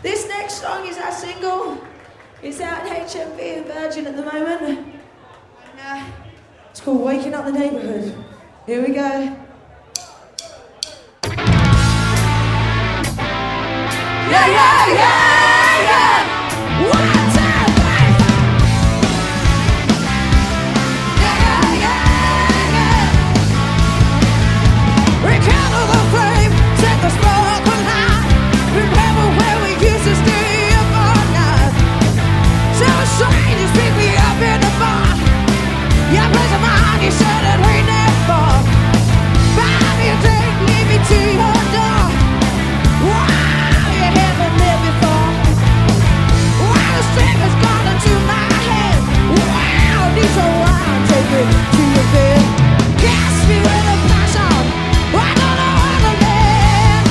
This next song is our single. It's out in HMV and Virgin at the moment. And it's called Waking Up the Neighborhood. Here we go. Yeah, yeah, yeah, yeah! 1, 2, 3! Yeah, yeah, yeah! Rekindle the flame, set the spark alight. Remember where we used to stay up all night. Some strangers pick me up in the bar. Yeah, place of mine, you said it ain't that far. Buy me a drink, lead me to your door. Wow, you haven't lived before. Wow, the string has gone into my head. Wow, need some wine, take me to your bed. Cast me with a passion. I don't know how to live.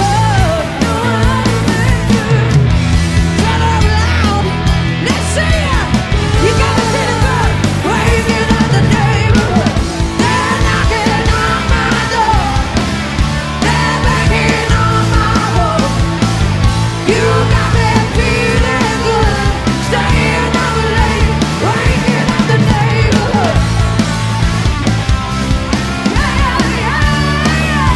Turn up loud, let's see ya. You got the feeling good, waving at the neighborhood. They're knocking on my door. They're banging on my door. You got me feeling good, staying up late, waving at the neighborhood. Yeah, yeah, yeah.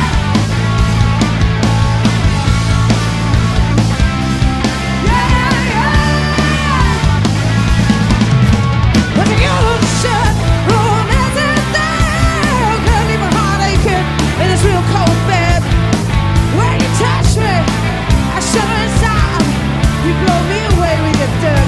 Yeah, yeah. When you look shut, romance is there. Girl, leave my heart aching in this real cold bed. When you touch me, I shudder inside. You blow me away with your dirty